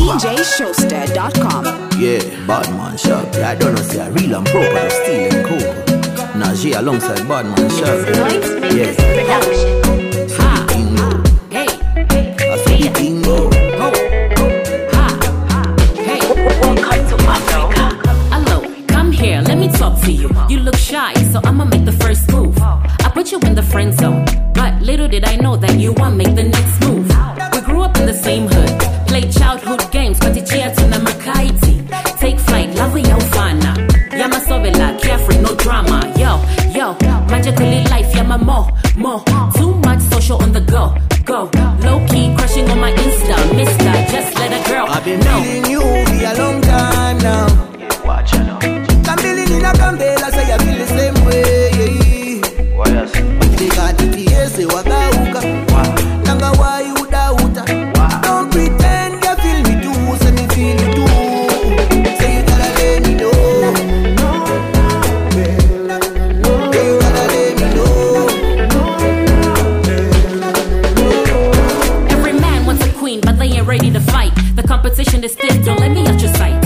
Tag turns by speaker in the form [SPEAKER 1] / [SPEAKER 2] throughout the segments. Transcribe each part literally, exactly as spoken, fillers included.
[SPEAKER 1] J Showster dot com.
[SPEAKER 2] Yeah, Badman Shop. Yeah, I don't know say I real and proper to steal and cool. Najee alongside Badman Shop. Yeah.
[SPEAKER 3] Production.
[SPEAKER 2] Ha. Bingo.
[SPEAKER 3] Hey.
[SPEAKER 2] I see the bingo.
[SPEAKER 3] Ho. Ha. Hey. Welcome to Africa. Hello, come here, let me talk to you. You look shy, so I'ma make the first move. I put you in the friend zone, but little did I know that you want make the next move. We grew up in the same hood, played childhood games, but it's here to Namakaiti. Take flight, love yo fana. Yama sovela, carefree, no drama. Yo, yo, magically life, yama more, more. Too much social on the go, go. Low key, crushing on my Insta, mister. Just let a girl
[SPEAKER 2] I've been
[SPEAKER 3] know.
[SPEAKER 2] feeling you for a long time now.
[SPEAKER 4] Watch out now.
[SPEAKER 2] I'm feeling in a candela, say I feel the same way.
[SPEAKER 4] What else?
[SPEAKER 2] They got the T S A, waka uka. Nanga why you doubt? Don't pretend you feel me too, say me feel you too. Say you gotta let me know. Say you gotta let me know.
[SPEAKER 3] Every man wants a queen, but they ain't ready to fight. The competition is stiff, don't let me out your sight.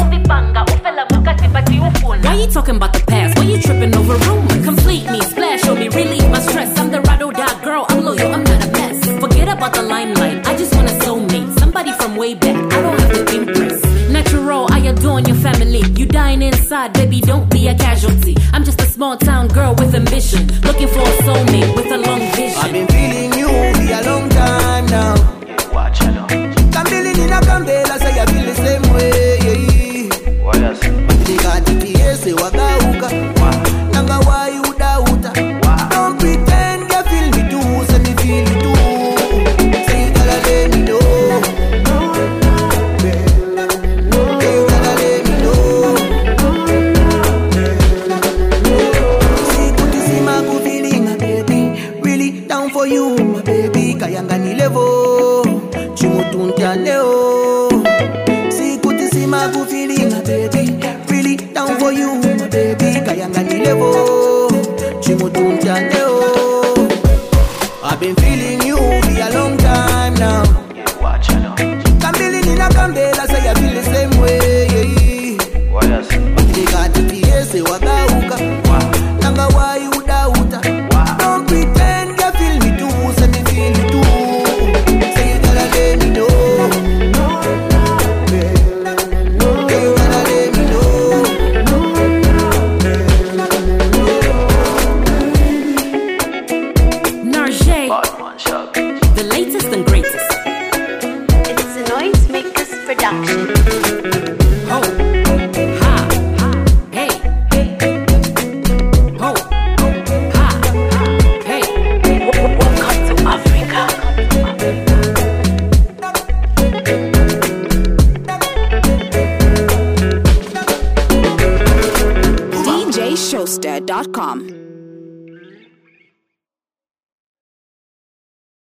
[SPEAKER 3] Why you talking about the past? Why you tripping over rumors? Complete me, splash on me, relieve my stress. I'm the ride or die girl, I'm loyal, I'm not a mess. Forget about the limelight, I just want a soulmate. Somebody from way back, I don't have to impress. Natural, I adore your family. You dying inside, baby, don't be a casualty. I'm just a small town girl with ambition, looking for a soulmate with a long vision.
[SPEAKER 2] I've been feeling you for a long time now.
[SPEAKER 4] Watch out now.
[SPEAKER 2] I'm feeling in a candela, say I feel the same way.
[SPEAKER 4] What else?
[SPEAKER 2] They got the T S A, waka uka. Nanga why you doubt? Don't pretend you feel me too, say me feel you too. Say you gotta let me know. Say you gotta let me know. See, good to see my good feeling, my baby. Really down for you, my baby. Kayanga ni levo, chimutuntia leo. See, good to see my good feeling, my baby. Really down for you, my baby. Kayanga ni levo, chimutuntia leo. I've been feeling you for a long time now.
[SPEAKER 4] Watch out now.
[SPEAKER 2] I'm feeling in a candela, say I feel the same way.
[SPEAKER 4] What else?
[SPEAKER 2] They got the T S A, waka uka. Nanga why you doubt? Don't pretend you feel me too, say me feel you too. Say you gotta let me know. Say you gotta let me know.
[SPEAKER 3] Najee,
[SPEAKER 4] Badman Shop.
[SPEAKER 3] the latest and greatest.
[SPEAKER 5] It's a Noise Makers production.
[SPEAKER 3] Ho, ha, hey, ho, ha, hey. Welcome to Africa.
[SPEAKER 1] D J Showster dot com.